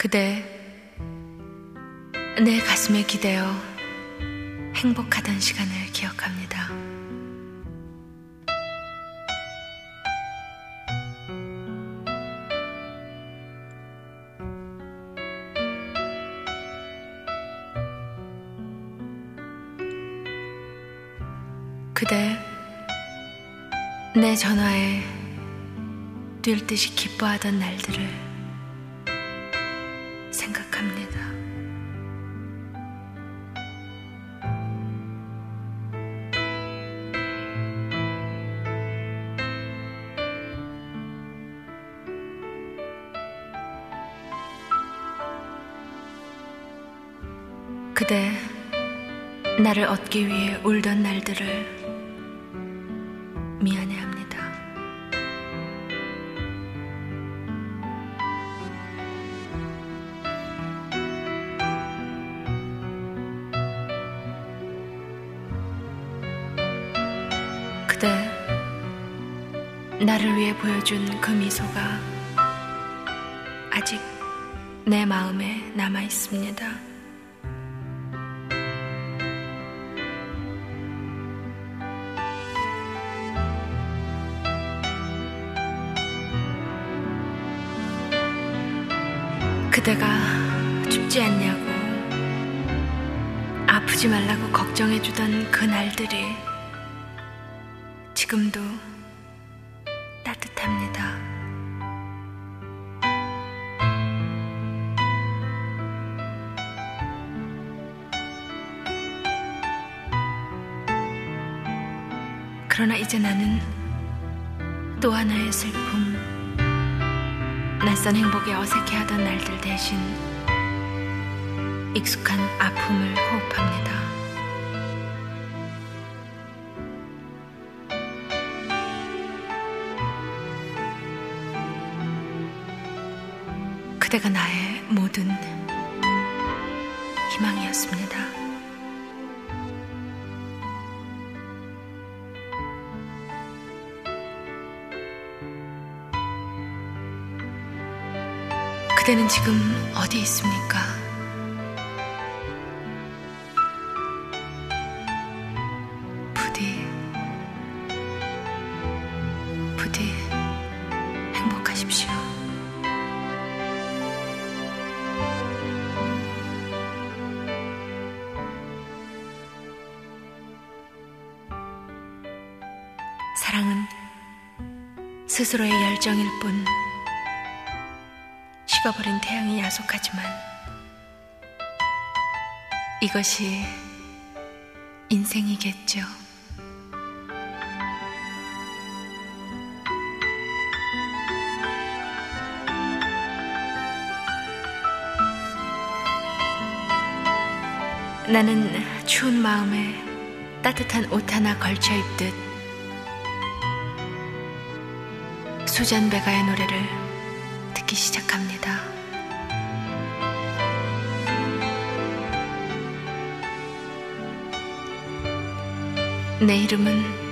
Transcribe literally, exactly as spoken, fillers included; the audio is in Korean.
그대 내 가슴에 기대어 행복하던 시간을 기억합니다. 그대 내 전화에 뛸 듯이 기뻐하던 날들을 생각합니다. 그대 나를 얻기 위해 울던 날들을 미안해합니다. 그대 나를 위해 보여준 그 미소가 아직 내 마음에 남아 있습니다. 그대가 춥지 않냐고, 아프지 말라고 걱정해주던 그 날들이 지금도 따뜻합니다. 그러나 이제 나는 또 하나의 슬픔, 낯선 행복에 어색해하던 날들 대신 익숙한 아픔을 호흡합니다. 그대가 나의 모든 희망이었습니다. 그대는 지금 어디 있습니까? 부디, 부디 행복하십시오. 사랑은 스스로의 열정일 뿐 식어버린 태양이 야속하지만 이것이 인생이겠죠. 나는 추운 마음에 따뜻한 옷 하나 걸쳐 입듯 수잔 베가의 노래를 듣기 시작합니다. 내 이름은